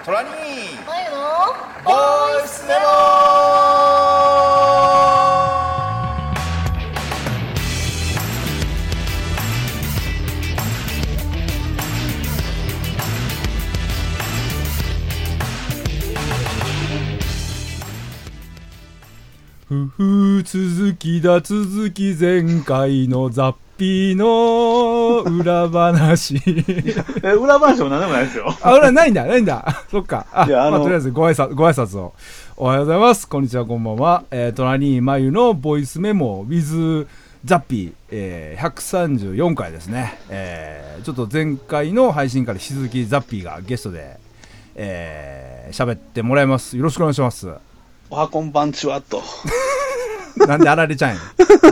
トラニーまゆのボイスメモ。 続き前回のザッピーの裏話裏話も何でもないですよ。 裏ないんだそっか。とりあえずご挨拶を。おはようございます、こんにちは、こんばんは。トラニーマユのボイスメモ with ザッピー、134回ですね。ちょっと前回の配信から引き続きザッピーがゲストで喋ってもらいます。よろしくお願いします。 おはこんばんちはと。 なんであられちゃうん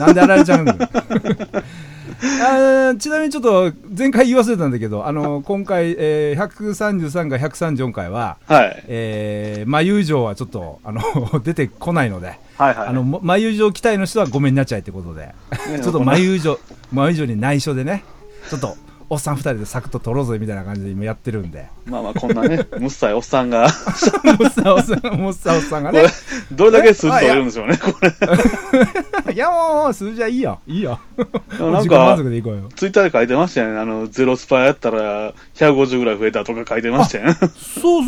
ちなみにちょっと前回言い忘れたんだけど、今回、133か134回は、 はい。 眉城はちょっと出てこないので、 はいはい。 眉城期待の人はごめんなっちゃいってことで、ちょっと眉城に内緒でね、ちょっとおっさん2人でサクッと撮ろうぜみたいな感じで今やってるんで、 まあまあこんなね、むっさいおっさんがもっさおっさんがね、 どれだけ数字取れるんでしょうね、これ。 いやもう数字はいいよなん自己満足かでいこうよ。 ツイッターで書いてましたよね。ゼロスパやったら150ぐらい増えたとか書いてましたよね。 そう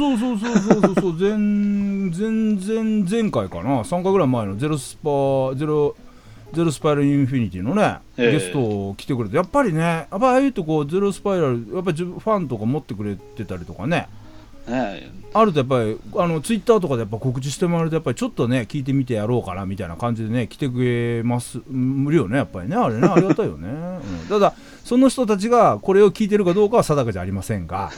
全然前回かな、3回ぐらい前のゼロスパイラルインフィニティのね、ゲスト来てくれて、やっぱりね、ああいうとこゼロスパイラルやっぱりファンとか持ってくれてたりとかね、あるとやっぱりツイッターとかでやっぱ告知してもらうと、やっぱりちょっとね聞いてみてやろうかなみたいな感じでね来てくれます無理よね、やっぱりね、あれね、ありがたいよね、ただその人たちがこれを聞いてるかどうかは定かじゃありませんが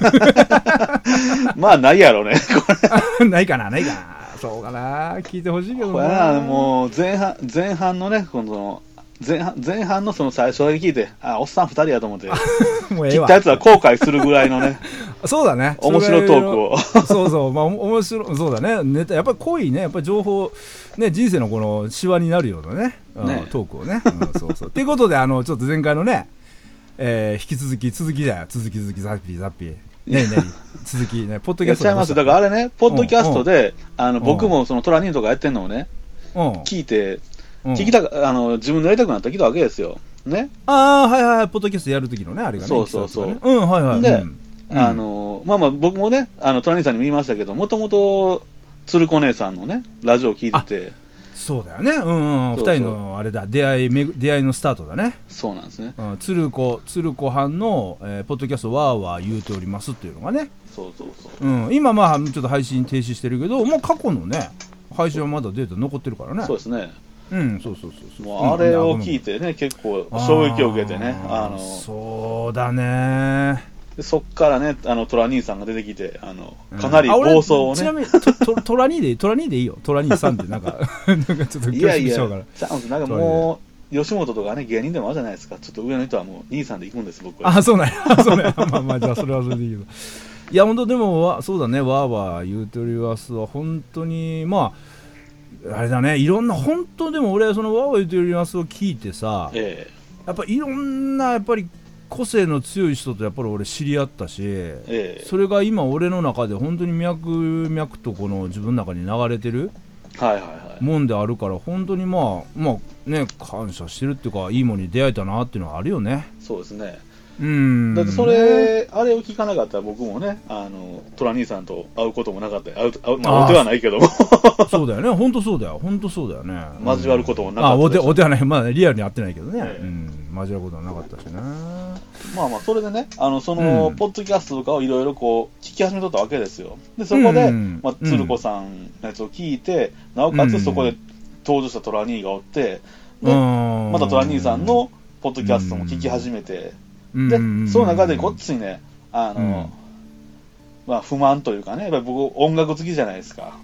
まあないやろね、これ。 ないかなそうかな、聞いてほしいけどこれな。 もう前半のね、前半のその最初だけ聞いて、おっさん2人やと思ってもうええわ切ったやつは後悔するぐらいのねそうだね、 面白いトークをそうまあ面白い、そうだね、ネタやっぱり濃いね、やっぱり情報ね、人生のこのシワになるようなね、トークをね、そうということでちょっと前回のね、引き続きザッピーね続きね、ポッドキャストでやっちゃいます。だからあれね、ポッドキャストで僕もそのトラニーとかやってんのをね聞いて、自分でやりたくなったら来たわけですよね。 はい、ポッドキャストやるときのね、あれがね、 そうはいで、まあまあ僕もねトラニーさんにも言いましたけど、もともと鶴子姉さんのねラジオを聞いてて、 そうだよね、2人のあれだ、出会いのスタートだね。 そうなんですね。 鶴子藩のポッドキャストわーわー言うておりますっていうのがね、今まあちょっと配信停止してるけど、もう過去のね配信はまだデータ残ってるからね。 そうですね。 そうもうあれを聞いてね、結構衝撃を受けてね、 そうだね。 でそっからねトラ兄さんが出てきてかなり暴走をね、 ちなみにトラ兄でいいよ、トラ兄さんってなんかちょっと恐縮しちゃうから。 なんかもう吉本とかね芸人でもあるじゃないですか、ちょっと上の人はもう兄さんで行くんです僕は。 そうなんやまあじゃあそれはそれでいいけど、いや本当でもそうだね、わーわー言うておりますは本当にまああれだね、いろんな本当でも俺はそのわーわー言うておりますを聞いてさ、やっぱいろんなやっぱり個性の強い人とやっぱり俺知り合ったし、それが今俺の中で本当に脈々とこの自分の中に流れてるもんであるから、本当にまあね感謝してるっていうか、いいものに出会えたなっていうのはあるよね。 そうですね。だってそれ、あれを聞かなかったら僕もねトラ兄さんと会うこともなかった会う手はないけどもそうだよね、本当そうだよね、 交わることもなかったです。お手はない、まあリアルに会ってないけどね、交わることはなかったしね。 まあそれでねそのポッドキャストとかをいろいろこう聞き始めとったわけですよ。でそこで鶴子さんのやつを聞いて、なおかつそこで登場したトラ兄がおって、でまたトラ兄さんのポッドキャストも聞き始めて、でその中でこっちにねまあ不満というかね、やっぱり僕音楽好きじゃないですか。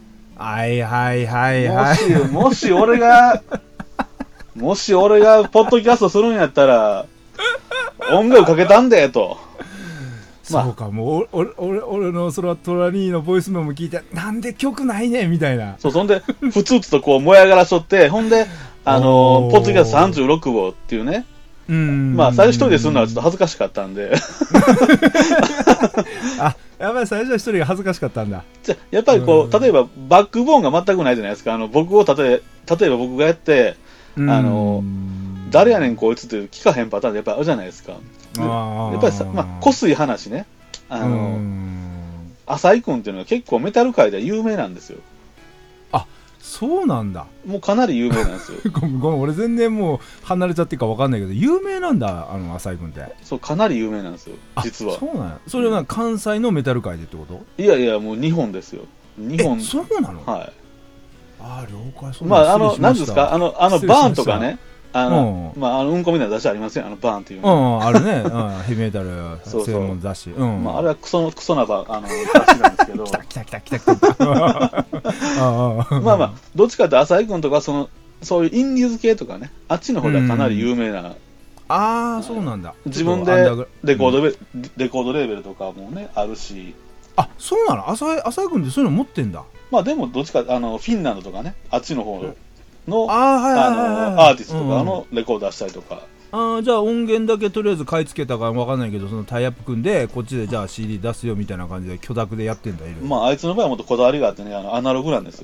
もし俺がポッドキャストするんやったら音楽かけたんでと。 そうか、もう俺のそれはトラニーのボイスメモ聞いて、なんで曲ないねみたいな。 そんでふつふつとこう燃え上がらしとって、ほんでポッドキャスト36号っていうね、まあ最初一人でするのはちょっと恥ずかしかったんでやっぱばい、最初は一人が恥ずかしかったんだ。 じゃやっぱりこう、例えばバックボーンが全くないじゃないですか。僕を例えば僕がやって、誰やねんこいつって聞かへんパターンでやっぱりあるじゃないですか。やっぱりさ、こすい話ね。浅井君っていうのは結構メタル界では有名なんですよ。 あ、そうなんだ。 もうかなり有名なんですよ。 ごめん、俺全然もう離れちゃってるか分かんないけど、有名なんだ、浅井君って。 そう、かなり有名なんですよ、実は。 そうなんや。それは関西のメタル界でってこと？ いやいや、もう日本ですよ。日本。 そうなの？ はい。 ああ、了解。そうなんです。何ですか、バーンとかね。うんこみたいな雑誌ありますよ、バーンっていうの。あるね。ヘビメタル専門雑誌。 あれはクソな雑誌なんですけど。 来た。 どっちかって浅井君とかそういうインディーズ系とかね、あっちの方ではかなり有名な。 ああ、そうなんだ。 自分でレコードレーベルとかもね、あるし。 あ、そうなの？浅井君ってそういうの持ってんだ。 でもどっちかフィンランドとかね、あっちの方のアーティストとかのレコード出したりとか。 じゃあ音源だけとりあえず買い付けたか分かんないけど、そのタイアップ組んでこっちでじゃあ CD 出すよみたいな感じで許諾でやってんだ。 あいつの場合はもっとこだわりがあってね、アナログなんですよ。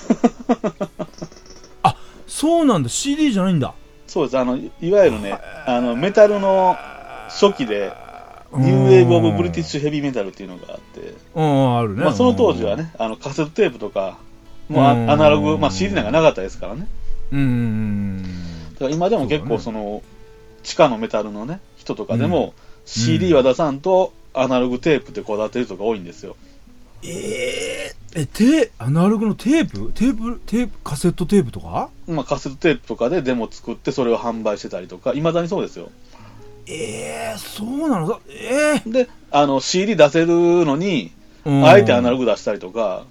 あ、そうなんだ。 CD じゃないんだ。 そうです。いわゆるね、メタルの初期でニューウェーブ・オブ・ブリティッシュ・ヘビーメタルっていうのがあって、 あるね。 その当時はね、カセットテープとかもうアナログ、CD なんかなかったですからね。だから今でも結構地下のメタルのね人とかでも CD は出さんとアナログテープってこだわってる人が多いんですよ。 アナログのテープカセットテープとか？ カセットテープとかでデモ作ってそれを販売してたりとか、いまだにそうですよ。 そうなの？ でCD 出せるのにあえてアナログ出したりとか、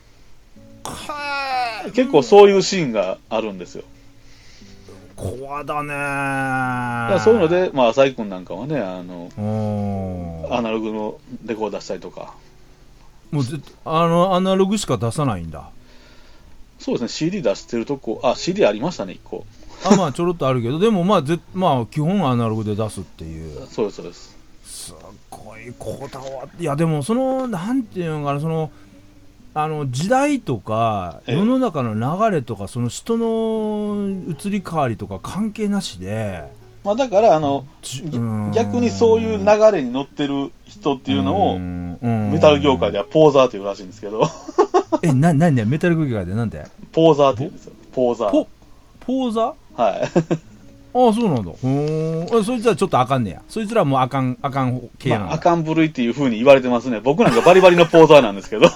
結構そういうシーンがあるんですよ。 怖だね。 そういうので、浅井君なんかはね、アナログのレコード出したりとか。 もうアナログしか出さないんだ。 そうですね、CD 出してるとこ、CD ありましたね、1個。 ちょろっとあるけど、でも基本アナログで出すっていう。 そうです、そうです。 すごいこだわって。いや、でもなんていうのかな、時代とか世の中の流れとかその人の移り変わりとか関係なしで、 だから逆にそういう流れに乗ってる人っていうのをメタル業界ではポーザーっていうらしいんですけど。 何メタル業界でなんでポーザーって言うんですよ。ポーザー。 ポーザー？ はい。 そうなんだ。そいつはちょっとあかんねや。そいつらもあかん系なんだ。 あかん部類っていう風に言われてますね。僕なんかバリバリのポーザーなんですけど。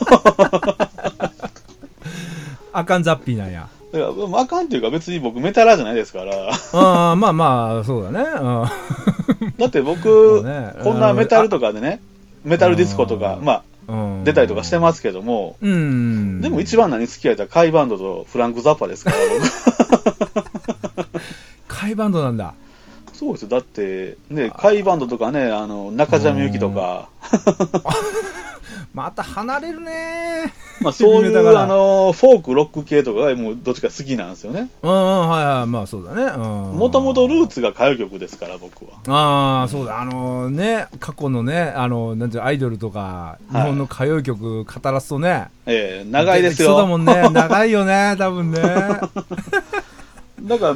あかんザッピーなんや。 あかんっていうか別に僕メタラーじゃないですから。 そうだね。 だって僕、こんなメタルとかでね、メタルディスコとか、出たりとかしてますけども、でも一番何好きやったらカイバンドとフランク・ザッパですから、僕。 カイバンドなんだ。 そうですよ。だってね、カイバンドとかね、中島みゆきとか。 また離れるね。 そういうフォークロック系とかがもうどっちか好きなんですよね。 そうだね。 もともとルーツが歌謡曲ですから、僕は。 そうだ。過去のね、なんていうアイドルとか日本の歌謡曲語らすとね。 長いですよ。 そうだもんね。長いよね、多分ね。 だから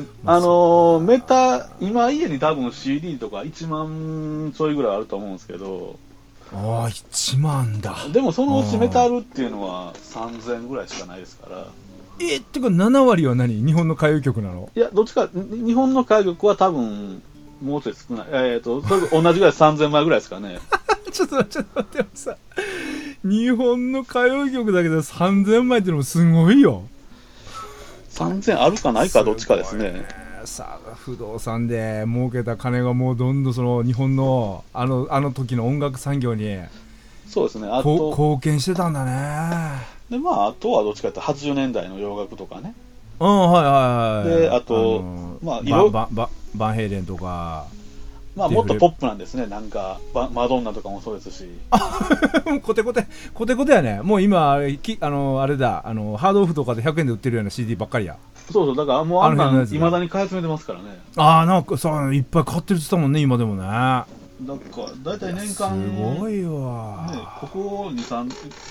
今家に多分 CD とか1万ちょいぐらいあると思うんですけど。 1万だ。 でもそのうちメタルっていうのは3000ぐらいしかないですから。 ってか7割は何？日本の歌謡曲なの？ いや、どっちか、日本の歌謡曲は多分もうちょい少ない。それ同じぐらい3000枚ぐらいですかね。 ちょっと待ってよさ。日本の歌謡曲だけで3000枚ってのもすごいよ。 3000あるかないかどっちかですね。 さあ不動産で儲けた金がもうどんどんその日本のあの時の音楽産業にそうですね、 貢献してたんだね。 であとはどっちかというと80年代の洋楽とかね。 であとバンヘイレンとかもっとポップなんですね。なんかマドンナとかもそうですし。 コテコテやね。もう今あれだ、ハードオフとかで100円で売ってるような CD ばっかりや。 そうだからもういまだに買い詰めてますからね。 なんかさいっぱい買ってるって言ったもんね、今でもね。 だから大体年間すごいわ、 ね、ここ2、3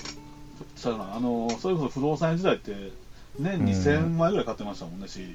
それこそ不動産時代って年に1000枚ぐらい買ってましたもんね、CD。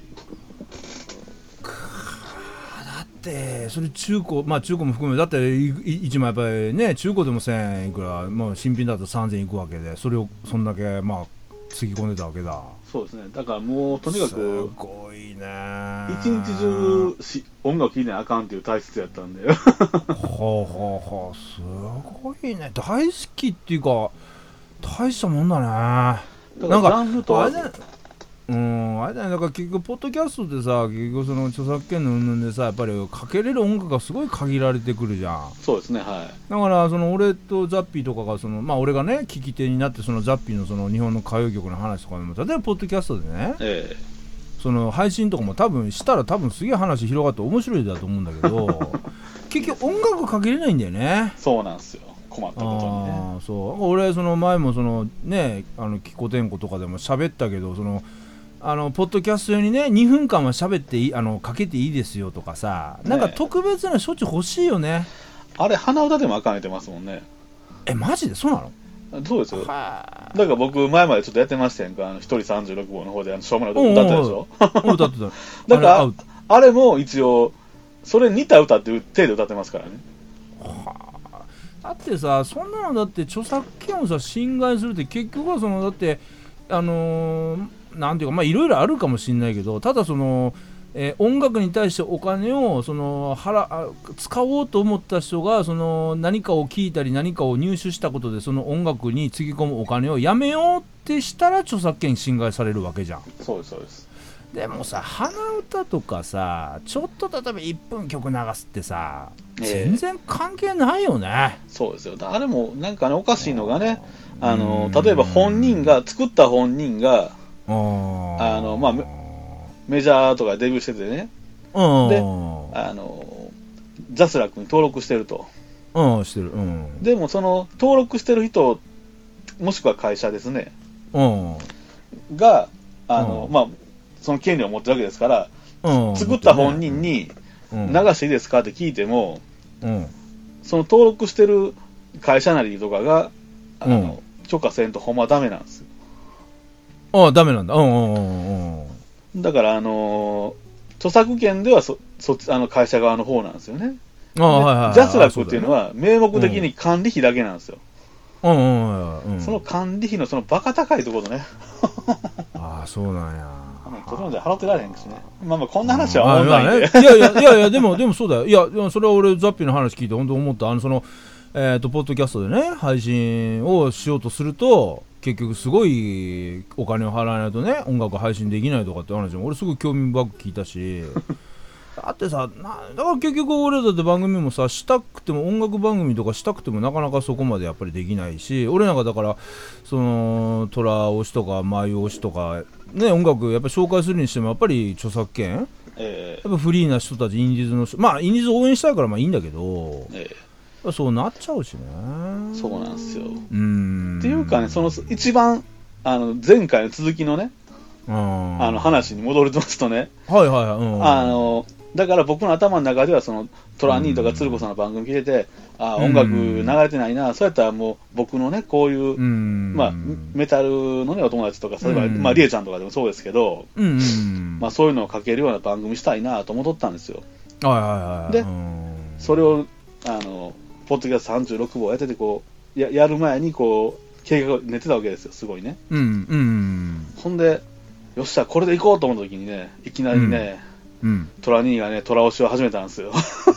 だってそれ中古、まあ中古も含めだって1枚やっぱりね、中古でも1000円いくら、まあ、新品だと3000円いくわけで、それをそんだけまあつぎ込んでたわけだ。 そうですね。だからもうとにかくすごいね、 一日中音楽聴いてなあかんっていう体質やったんでほうほうほう、すごいね、大好きっていうか大したもんだね。なんかあれだね、あれだね、だから結局ポッドキャストでさ、結局その著作権の云々でさ、やっぱりかけれる音楽がすごい限られてくるじゃん。 そうですね、はい。 だからその俺とザッピーとかがその、まあ俺がね聞き手になって、そのザッピーのその日本の歌謡曲の話とかでも、例えばポッドキャストでね、その配信とかも多分したら多分すげえ話広がって面白いだと思うんだけど結局音楽かけれないんだよね。 そうなんですよ、困ったことにね。 そう俺その前もそのねキコテンコとかでも喋ったけど、そのポッドキャスト用にね2分間は喋っていいかけていいですよとかさ、なんか特別な処置欲しいよね。 あれ鼻歌でもあかん言ってますもんね。 マジでそうなの？ そうですよ。だから僕前までちょっとやってましたやんか、一人36号の方でしょうもない歌ったでしょ。歌ってた。だからあれも一応それ似た歌っていう程度歌ってますからね。 だってさ、そんなのだって著作権をさ侵害するって結局はそのだってなんていうか、まあいろいろあるかもしれないけど、ただその、音楽に対してお金をその使おうと思った人がその何かを聞いたり何かを入手したことでその音楽につぎ込むお金をやめようってしたら著作権侵害されるわけじゃん。 そうですそうです。 でもさ、鼻歌とかさ、ちょっと例えば1分曲流すってさ、全然関係ないよね。 そうですよ。あれもなんかね、おかしいのがね、例えば作った本人がまあメジャーとかデビューしててね、でジャスラックに登録してると。 してる。 でもその登録してる人もしくは会社ですね、がまあその権利を持ってるわけですから、作った本人に流していいですかって聞いても、その登録してる会社なりとかが許可せんとほんまダメなんですよ。 ダメなんだ。 だから著作権では会社側の方なんですよね。ジャスラックっていうのは名目的に管理費だけなんですよ。その管理費のそのバカ高いところね。 そうなんや。 とてもじゃ払ってられへんしね。まあまあこんな話は思わないんで。 いやでもそうだよ。いやそれは俺ザッピーの話聞いて本当思った。ポッドキャストでね配信をしようとすると結局すごいお金を払わないとね音楽配信できないとかって話も俺すごい興味深く聞いたしだってさ、だから結局俺だって番組もさしたくても音楽番組とかしたくてもなかなかそこまでやっぱりできないし、俺なんかだからそのトラ推しとかマイ推しとかね音楽やっぱり紹介するにしてもやっぱり著作権、やっぱフリーな人たちインディーズの人、まあインディーズ応援したいからまあいいんだけど、そうなっちゃうしね。 そうなんですよ。っていうかね、その一番前回の続きのね話に戻りますとね、だから僕の頭の中ではそのトラニーとか鶴子さんの番組聞いてて、音楽流れてないな、そうやったらもう僕のねこういう、まあメタルのねお友達とか、例えばまあリエちゃんとかでもそうですけど、まあそういうのをかけるような番組したいなと思っとったんですよ。で、それをポッドキャスト36号やっててこう やる前にこう計画を練ってたわけですよ、すごいね。ほんでよっしゃこれでいこうと思った時にね、いきなりね、トラニーがねトラ推しを始めたんですよ。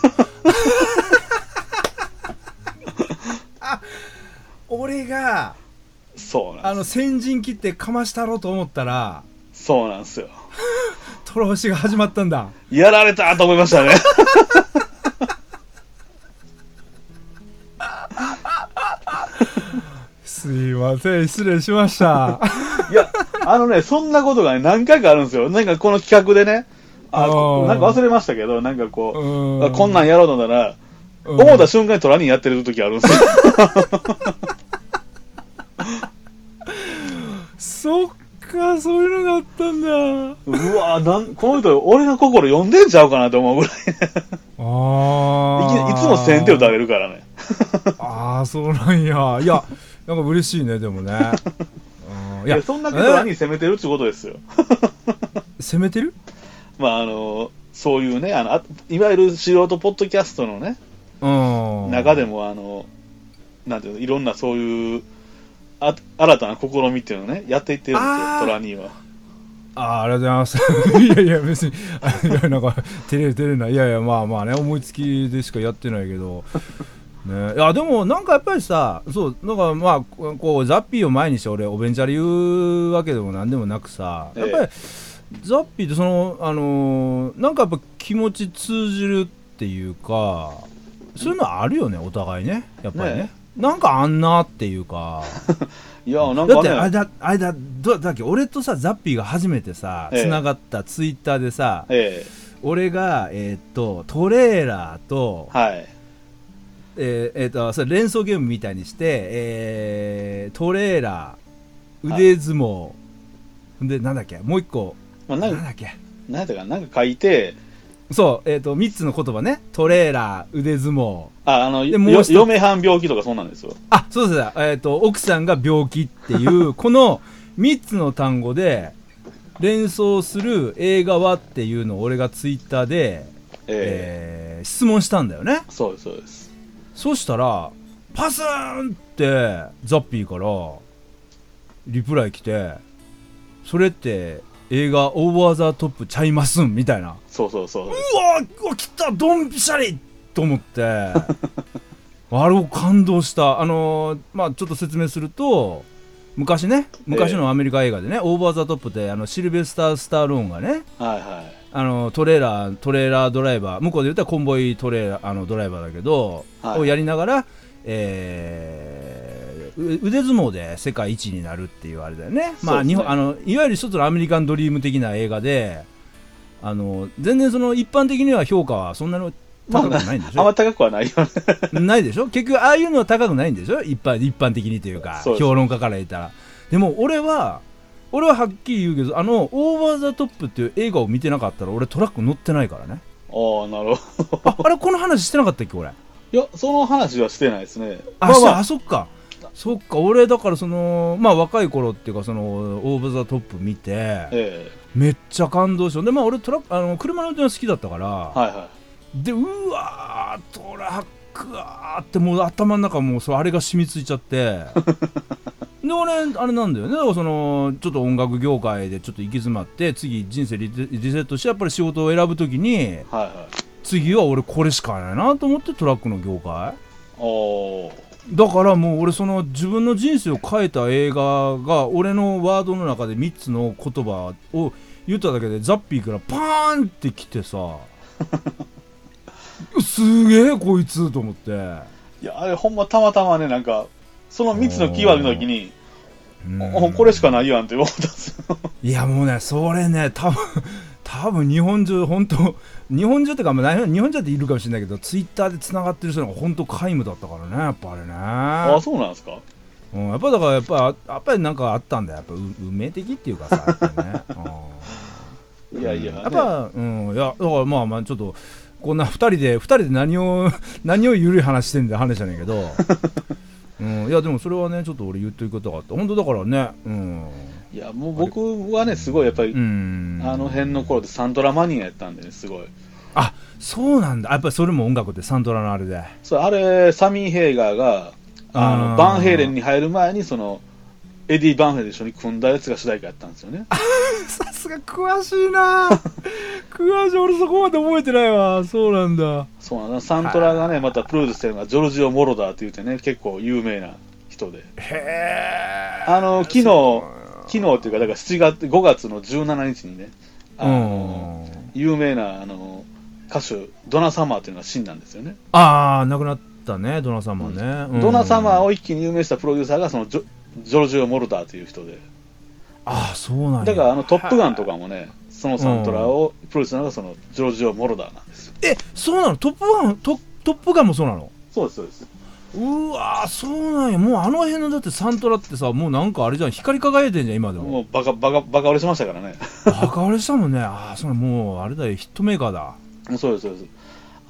俺がそうなんです。 先陣切ってかましたろうと思ったら、 そうなんですよ。 トラ推しが始まったんだ。 やられたと思いましたね。 すいません、失礼しました。 いやそんなことがね何回かあるんですよ。なんかこの企画でね、なんか忘れましたけど、なんかこうこんなんやろうとなら、思った瞬間にトラニーやってる時あるんですよ。 そっか、そういうのがあったんだ。 うわこの人俺の心読んでんちゃうかなと思うぐらい。いつもも1000点打たれるからね。 ああ、そうなんや。いや、なんか嬉しいね、でもね。 いや、そんだけトラニー攻めてるってことですよ。 攻めてる？ まあ、そういうね、いわゆる素人ポッドキャストのね、中でも、なんていうの、いろんなそういう新たな試みっていうのをね、やっていってるんですよ、トラニーは。 ありがとうございます。いやいや、別に、いや、なんか、照れるな。いやいや、まあまあね、思いつきでしかやってないけど。ね、いや、でも、なんかやっぱりさ、そう、なんかまあ、こう、ザッピーを前にして、俺、おべんちゃり言うわけでもなんでもなくさ、やっぱり、ザッピーって、なんかやっぱ気持ち通じるっていうか、そういうのあるよね、お互いね、やっぱりね。なんかあんなっていうか。 いや、なんかね、 だってあれだっけ、俺とさザッピーが初めてさつながったツイッターでさ、俺がトレーラーと、 はい、 それ連想ゲームみたいにして、トレーラー腕相撲でなんだっけもう一個、なんだっけなんか書いて、 そう、3つの言葉ね。トレーラー、腕相撲。 嫁はん病気とかそうなんですよ。 あ、そうです。奥さんが病気っていう、この3つの単語で連想する映画はっていうのを俺がツイッターで、質問したんだよね。 そうです、そうです。 そしたら、パスーンってザッピーからリプライ来て、それって、映画オーバーザトップちゃいますんみたいな。 そう。 うわ来たドンピシャリと思ってあれを感動した。まあちょっと説明すると、昔のアメリカ映画でね、オーバーザトップってシルベスター・スタローンがね、トレーラードライバー、向こうで言ったらコンボイトレーラードライバーだけど、をやりながら、腕相撲で世界一になるっていうあれだよね。まあ、いわゆる一つのアメリカンドリーム的な映画で、全然その一般的には評価はそんなに高くないんでしょ。 あんま高くはないよね。 ないでしょ。結局ああいうのは高くないんでしょ。一般的にというか、評論家から言ったら。でも俺ははっきり言うけど、オーバーザトップっていう映画を見てなかったら俺トラック乗ってないからね。 ああ、なるほど。 あれこの話してなかったっけ俺。 いや、その話はしてないですね。 そっか。俺だからまあ若い頃っていうかオーバーザトップ見て、めっちゃ感動した。でまあ俺車の運転が好きだったから、でうわートラックあーってもう頭の中もうあれが染みついちゃってで俺あれなんだよね。だからちょっと音楽業界でちょっと行き詰まって次人生リセットしてやっぱり仕事を選ぶときに、次は俺これしかないなと思ってトラックの業界。だからもう俺自分の人生を変えた映画が俺のワードの中で3つの言葉を言っただけでザッピーからパーンってきてさすげえこいつと思って。 いやあれほんまたまたまね、なんかその3つのキーワードの時にこれしかないやんって思ったんですよ。 いやもうねそれね多分日本中本当日本中ってか、日本中っているかもしれないけどツイッターでつながってる人が本当皆無だったからね、やっぱあれね。 ああそうなんですか。 やっぱだからやっぱりなんかあったんだよ。やっぱ運命的っていうかさ、やっぱりね。 いや、 やっぱいやだからまあちょっとこんな2人で何を緩い話してんだ話じゃないけど、いやでもそれはねちょっと俺言ってることがあった本当だからね。 いやもう僕はねすごいやっぱりあの辺の頃でサントラマニアやったんでね、すごい。 あ、そうなんだ。やっぱりそれも音楽でサントラのあれで。 あれサミー・ヘイガーがバンヘイレンに入る前にエディ・バンヘイレンで一緒に組んだやつが主題歌やったんですよね。 さすが詳しいな詳しい。俺そこまで覚えてないわ。そうなんだ。 そうなんだ。サントラがねまたプロデュースしてるのがジョルジオ・モロダーって言ってね、結構有名な人で。 へー。昨日っていうかだから5月の17日にね有名な歌手ドナ・サマーっていうのが死んだんですよね。 亡くなったね、ドナ・サマーね。 ドナ・サマーを一気に有名したプロデューサーがジョルジオ・モルダーという人で。 そうなんだからトップガンとかもねそのサントラをプロデュースしたのがジョルジオ・モルダーなんですよ。 そうなの？トップガンもそうなの？ そうですそうです。 うわそうなんや。もうあの辺のだってサントラってさ、もうなんかあれじゃん、光り輝いてんじゃん今でも。 もうバカ売れしましたからね。 バカ売れしたもんね。もうあれだよ、ヒットメーカーだ。 そうですそうです。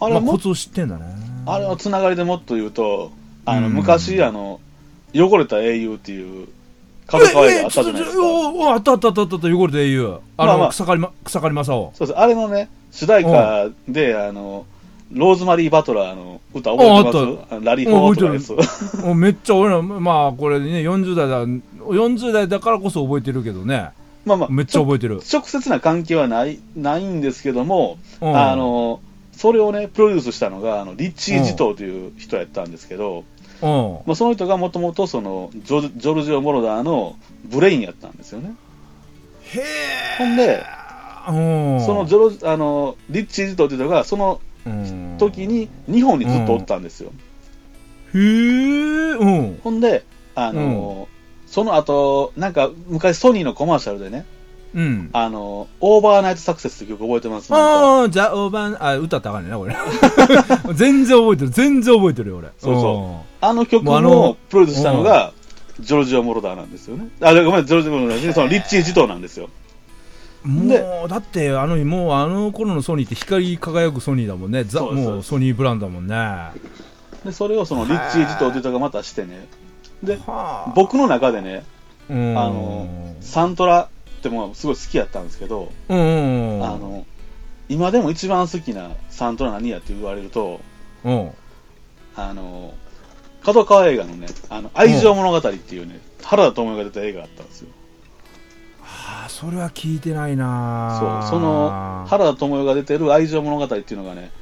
あれもコツを知ってんだね。 あれのつながりでもっと言うと、昔汚れた英雄っていう角川映画あったじゃないですか。 あった汚れた英雄。草刈正雄。 そうです。あれのね、主題歌で、ローズマリー・バトラーの歌覚えてます？ラリー・フォーとかです。 めっちゃ俺ら、まあこれね、40代だからこそ覚えてるけどね。 まあまあ、 めっちゃ覚えてる。 直接な関係はないんですけども、それをね、プロデュースしたのが、リッチー・ジトーという人やったんですけど、まあ、その人がもともとジョルジオ・モロダーのブレインやったんですよね。 へー。 ほんで、そのリッチー・ジトーという人が、その時に日本にずっとおったんですよ。 へー。 ほんで、その後、なんか昔ソニーのコマーシャルでね、オーバーナイトサクセスって曲覚えてます？ じゃあオーバー歌ったらあかんねんな、これ。全然覚えてるよ、俺。 あの曲もプロデュースしたのがジョルジオ・モロダーなんですよね。ごめん、ジョルジオ・モロダーで、そのリッチー・ジトーなんですよ。 もうだってもうあの頃のソニーって光り輝くソニーだもんね。もうソニーブランドだもんね。 でそれをそのリッチー・ジトーという人がまたしてね、で僕の中でね、サントラってもうすごい好きやったんですけど、今でも一番好きなサントラ何やって言われると、角川映画のね、愛情物語っていうね、原田知世が出た映画があったんですよ。 それは聞いてないな。 その原田知世が出てる愛情物語っていうのがね、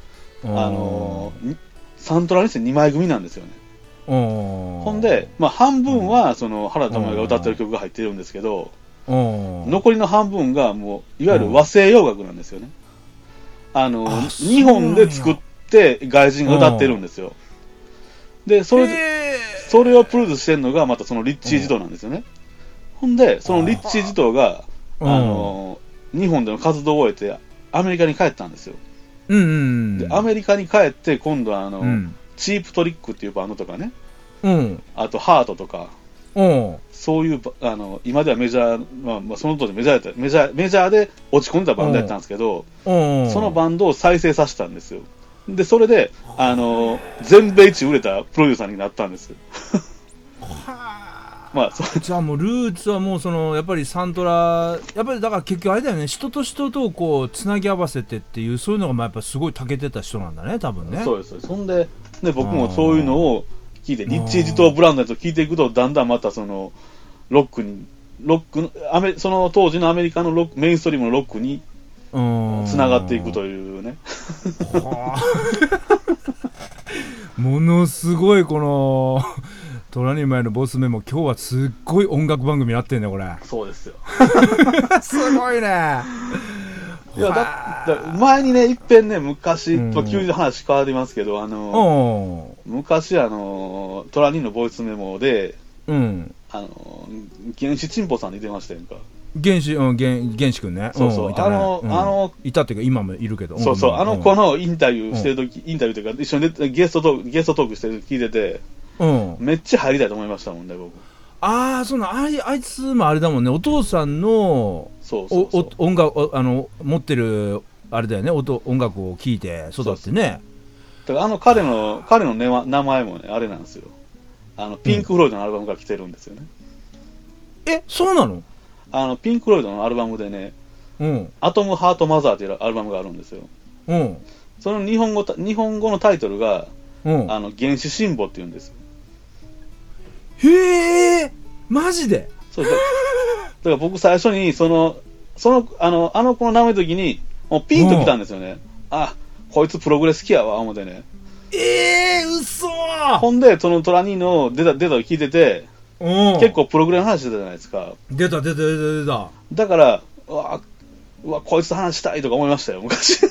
サントラにして2枚組なんですよね。ほんで、まあ、半分はその原田知世が歌ってる曲が入ってるんですけど、残りの半分がもういわゆる和製洋楽なんですよね。日本で作って外人が歌ってるんですよ。でそれをプロデュースしてるのがまたそのリッチー・ジトーなんですよね。ほんでそのリッチー・ジトーが日本での活動を終えてアメリカに帰ったんですよ。でアメリカに帰って今度はチープトリックっていうバンドとかね、あとハートとか、そういう今ではメジャー、まあ、その当時メジャーで落ち込んだバンドやったんですけど、そのバンドを再生させたんですよ。でそれで全米一売れたプロデューサーになったんですよ。まあ、 じゃあもうルーツはもうやっぱりサントラ、やっぱりだから結局あれだよね、人と人とこうつなぎ合わせてっていう、そういうのがまあやっぱすごい長けてた人なんだね、多分ね。 そうです。そんで僕もそういうのを聞いて、リッチー・ジトーブランドと聞いていくと、だんだんまたそのロックその当時のアメリカのメインストリームのロックにつながっていくというね。 ものすごいこのトラニー前のボスメモ、今日はすっごい音楽番組になってんね、これ。 そうですよ。 すごいね。 いやだ前にね、いっぺんね、昔、急に話変わりますけど、昔トラニーのボイスメモで、原始チンポさんに出ましたやんか。 原始くんね。 そうそう。 いたっていうか今もいるけど。 そうそう。子のインタビューしてるとき、インタビューというか、一緒にゲストトークしてる聞いてて、めっちゃ入りたいと思いましたもんね、僕。 あいつもあれだもんね、お父さんの音楽持ってるあれだよね、音楽を聴いて育ってね。 だから彼の名前もね、あれなんですよ。ピンク・フロイドのアルバムから来てるんですよね。 そうなの？ ピンク・フロイドのアルバムでね、アトム・ハート・マザーっていうアルバムがあるんですよ。その日本語のタイトルが、原始神母っていうんですよ。 へえ、マジで？ そうだから僕最初にあの子の名前の時にもうピンときたんですよね。こいつプログレス好きやわ思ってね。 嘘。 ほんでそのトラニーの出たの聞いてて、結構プログレの話してたじゃないですか。 出た。 だからうわこいつと話したいとか思いましたよ昔。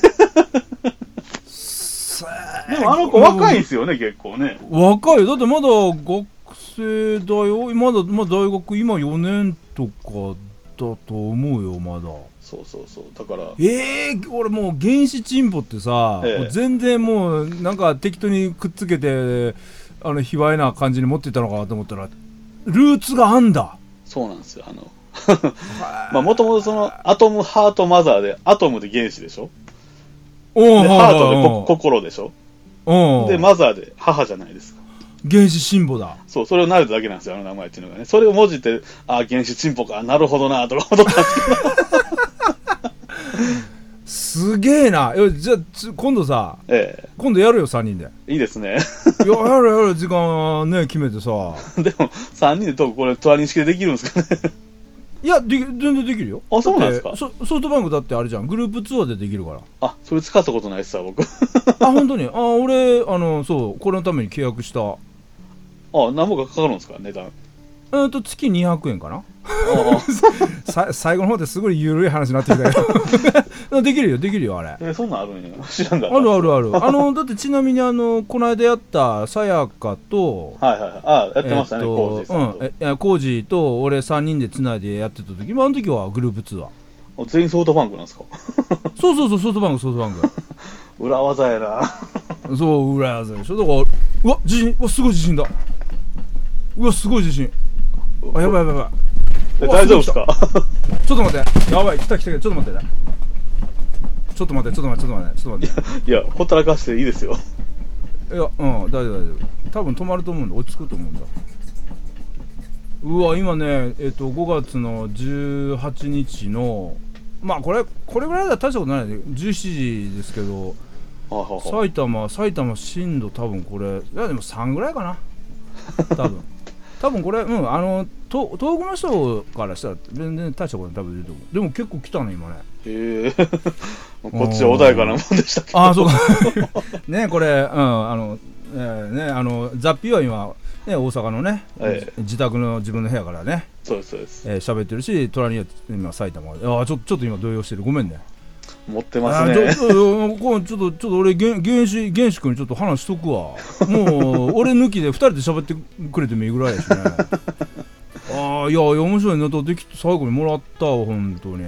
でもあの子若いんですよね、結構ね。 若いよ。だってまだ学生だよ。まだ大学今4年とかだと思うよ、まだ。 そう。だから。 俺もう原始チンポってさ、もう全然もうなんか適当にくっつけて卑猥な感じに持ってたのかなと思ったら、ルーツがあんだ。 そうなんですよ。もともとそのアトムハートマザーでアトムで原子でしょ。 で、ハートで心でしょ。で、マザーで母じゃないですか。 原始進歩だ。 そう、それを慣れただけなんですよ、あの名前っていうのがね。それを文字って、あ、原始進歩か、なるほどな、とか思ったんですけど。 すげえな。じゃあ、今度さ、今度やるよ、3人で。 いいですね。 いや、やる、時間ね、決めてさ。 でも、3人でトーク、これ、トラニ式でできるんですかね。 いや、全然できるよ。 あ、そうなんですか。 ソフトバンクだってあれじゃん、グループツアーでできるから。 あ、それ使ったことないっすわ、僕。 あ、本当に。俺、そう、これのために契約した。 何本かかかるんですか、値段。 月200円かな。最後の方ですごい緩い話になってきたけど。できるよ、あれ。 そんなんあるんや。知らんかった。 ある。だってちなみに、この間やったさやかと、 やってましたね、コージさんと。 コージと俺3人でつないでやってた時、あの時はグループツアー。 全員ソフトバンクなんですか。 そう、ソフトバンク。 裏技やな。 そう、裏技でしょ。だから、うわ、地震、すごい地震だ。うわ、すごい地震。あ、やばい。 大丈夫ですか。 ちょっと待って。やばい、来た。ちょっと待って。ちょっと待って。 いや、ほったらかしていいですよ。 いや、大丈夫。多分止まると思うんだ。落ち着くと思うんだ。うわ、今ね、5月の18日の、まあこれぐらいだったら大したことないね。17時ですけど、埼玉震度多分これ、いやでも3ぐらいかな。多分これ、遠くの人からしたら全然大したことない多分出ると思う。でも結構来たね、今ね。 へえ。こっちは穏やかなもんでしたけど。 あ、そうか。ね、これ、ザッピーは今、ね、大阪のね、自宅の自分の部屋からね、 そうです。 喋ってるし、隣には今埼玉で、ちょっと今動揺してる。ごめんね。 持ってますね。 ちょっと俺原始君にちょっと話しとくわ。もう俺抜きで2人で喋ってくれてもいいぐらいやしね。いや面白いネタできて最後にもらったわ本当に。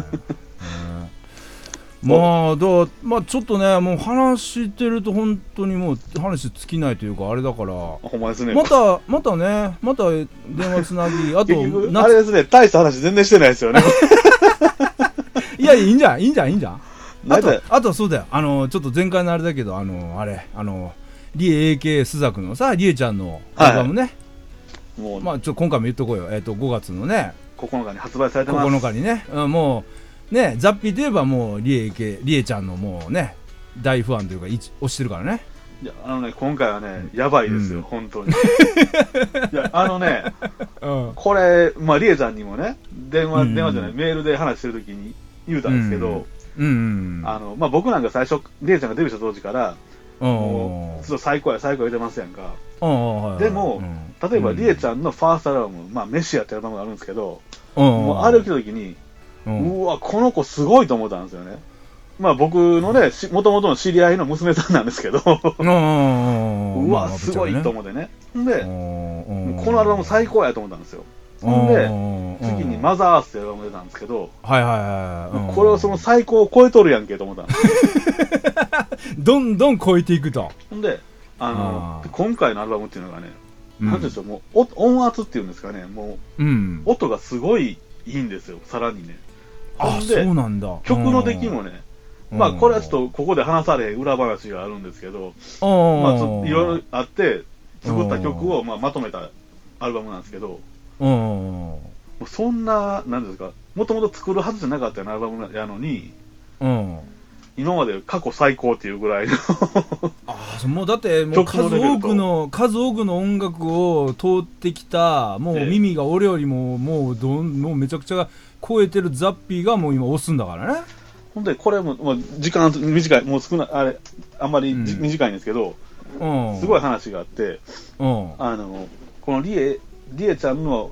まあちょっとね、もう話してると本当にもう話尽きないというかあれだから。 ほんまですね。 また電話つなぎ、あとあれですね、大した話全然してないですよね。 いや、いいんじゃん。あとそうだよ。ちょっと前回のあれだけど、リエ AK スザクのさ、リエちゃんのアルバムね。もうまあ今回も言っとこうよ。5月のね、 9日に発売されてます。 9日にね、もうね、ザッピーといえばもうリエちゃんのもうね、大ファンというか推してるからね。 いや今回はね、やばいですよ、本当に。いやこれ、リエちゃんにもね、電話じゃない、メールで話してるときに言うたんですけど、僕なんか最初、リエちゃんがデビューした当時から、もう最高や言ってますやんか。でも、例えばリエちゃんのファーストアルバム、メシアってアルバムがあるんですけど、もうあれを聞いたときに、うわ、この子すごいと思ったんですよね。僕のね、もともとの知り合いの娘さんなんですけど、うわ、すごいと思ってね。で、このアルバム最高やと思ったんですよ。で、次にマザーアースってアルバム出たんですけど、これをその最高を超えとるやんけと思ったんですよ。 どんどん超えていくと。 ほんで、今回のアルバムっていうのがね、なんていうんでしょう、もう音圧っていうんですかね、もう、音がすごいいいんですよ、さらにね。 そうなんだ。 曲の出来もね、これはちょっとここで話されへん裏話があるんですけど、いろいろあって作った曲をまとめたアルバムなんですけど、そんな、なんですか、もともと作るはずじゃなかったようなアルバムやのに、今まで過去最高っていうぐらいのもうだってもう数多くの音楽を通ってきた、もう耳が俺よりももうめちゃくちゃ超えてるザッピーがもう今押すんだからね。 ほんでこれも時間短い、もう少ない、あんまり短いんですけど、すごい話があって、このリエちゃんの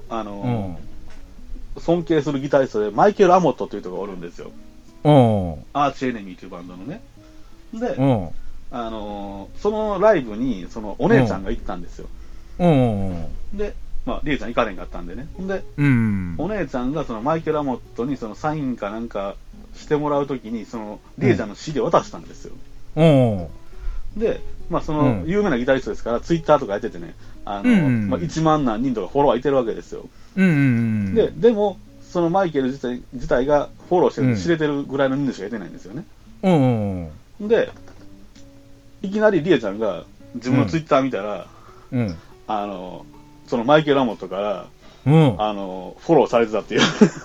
尊敬するギタリストでマイケル・アモットという人がおるんですよ。アーチエネミーというバンドのね。で、そのライブにそのお姉ちゃんが行ったんですよ。で、リエちゃん行かれんかったんでね。で、お姉ちゃんがそのマイケル・アモットにそのサインかなんかしてもらうときにそのリエちゃんの CD を渡したんですよ。で、その有名なギタリストですからツイッターとかやっててね、1万何人とかフォロワーいてるわけですよ。でもそのマイケル自体がフォローしてるの知れてるぐらいの人数しかいてないんですよね。 で、いきなりリエちゃんが自分のツイッター見たら、 うん。 そのマイケル・ラモットから、 うん。 フォローされてたっていう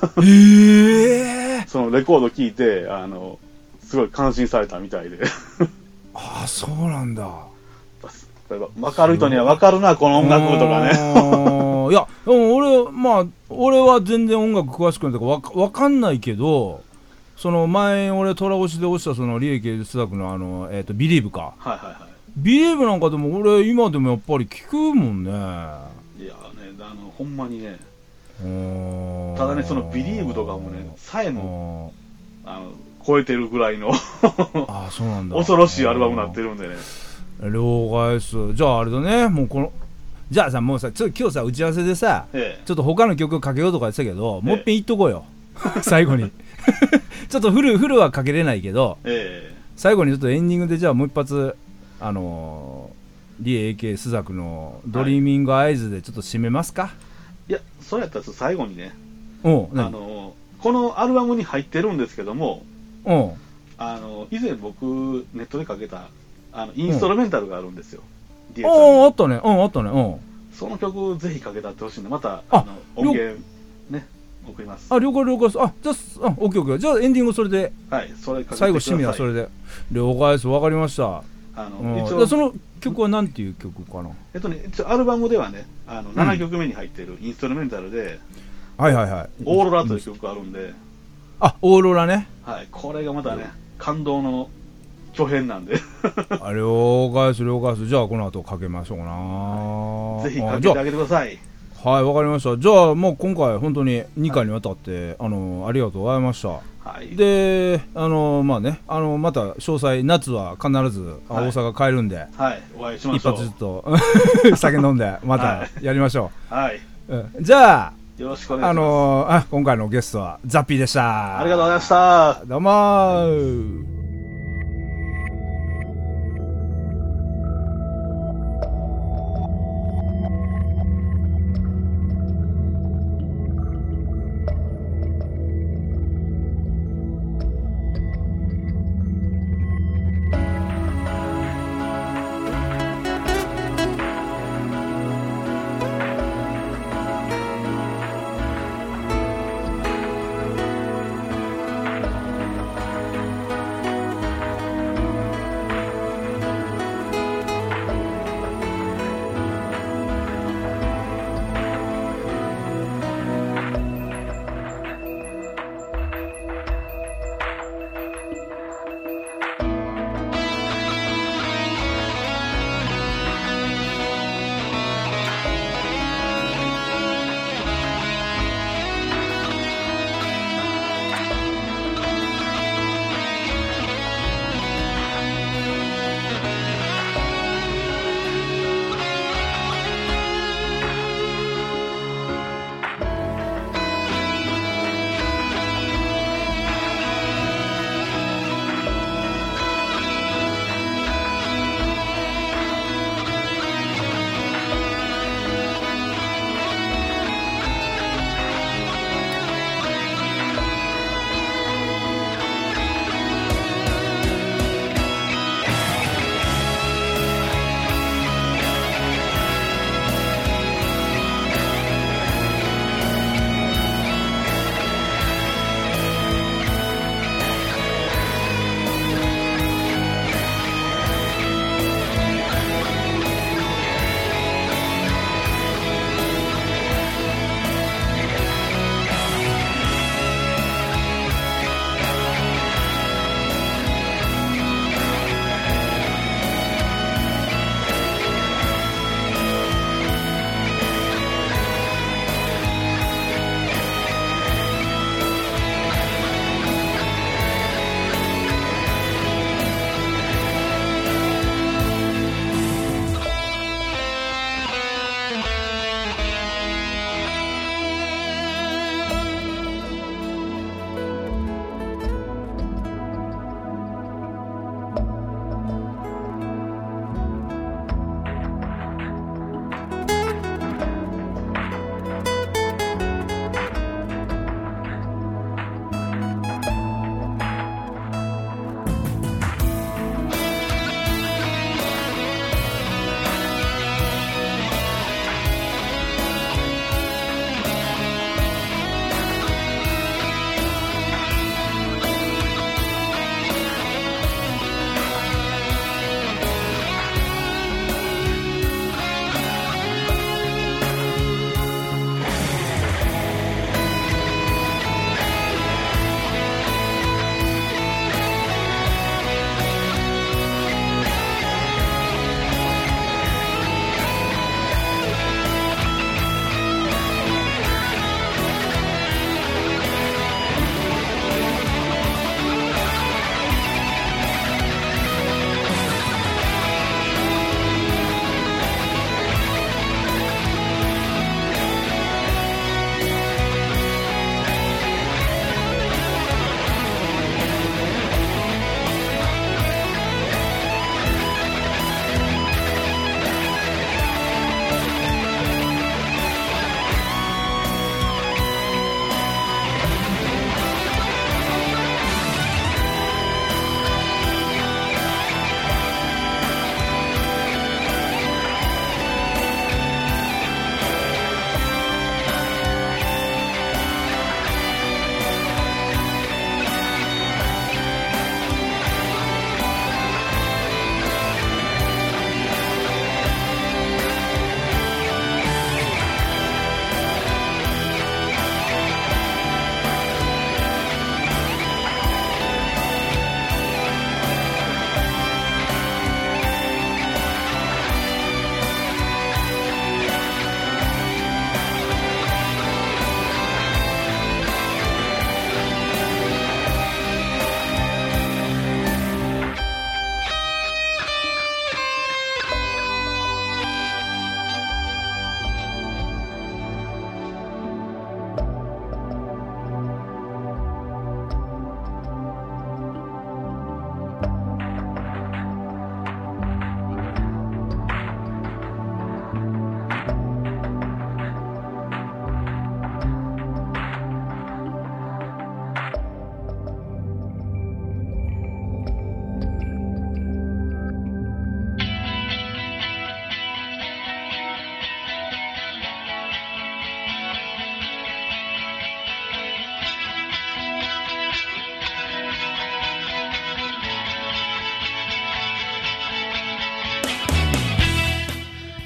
そのレコード聞いて、すごい感心されたみたいでああ、そうなんだ。 分かる人には分かるな、この音楽とかねいや、でも俺は全然音楽詳しくないとか分かんないけど、その前俺虎押しで押したその利益哲学のビリーブか。 はいはいはい。 ビリーブなんかでも俺今でもやっぱり聞くもんね。 いやね、ほんまにね。ただね、そのビリーブとかもね、さえも超えてるぐらいのあ、そうなんだ。 恐ろしいアルバムになってるんでね。 了解です。じゃああれだね、もうじゃあさ、もうさ、ちょっと今日さ、打ち合わせでさ、ちょっと他の曲かけようとか言ってたけど、もう一遍言っとこうよ。最後に。ちょっとフルはかけれないけど、最後にちょっとエンディングでじゃあもう一発、リエ AK スザクのドリーミングアイズでちょっと締めますか。 いや、それやったら最後にね、 このアルバムに入ってるんですけども、以前僕ネットでかけたインストルメンタルがあるんですよ。 あったね。あったね。 その曲ぜひかけたってほしいんで、また音源ね送ります。 了解です。じゃあオッケー。じゃあエンディングそれで、 はい、それかけてください。 最後締めはそれで。了解です。わかりました。一応その曲はなんていう曲かな。 一応アルバムではね、7曲目に入ってるインストルメンタルで、 はい。 オーロラという曲があるんで。 オーロラね。 はい、これがまたね、感動の巨編なんで了解です。じゃあこの後かけましょうかな。 ぜひかけてあげてください。 はい、わかりました。じゃあもう今回本当に2回にわたって、ありがとうございました。 はい、 で、まあね、また詳細、夏は必ず大阪帰るんで、 はい、お会いしましょう。 一発ずっと酒飲んでまたやりましょう。はい。 じゃあ、 よろしくお願いします。 今回のゲストはザッピーでした。 ありがとうございました。 どうもー。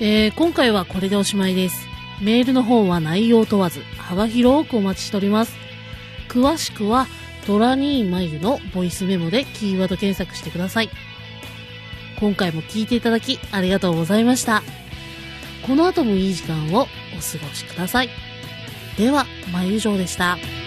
今回はこれでおしまいです。メールの方は内容問わず幅広くお待ちしております。詳しくはトラニーマユのボイスメモでキーワード検索してください。今回も聞いていただきありがとうございました。この後もいい時間をお過ごしください。では、まゆじょうでした。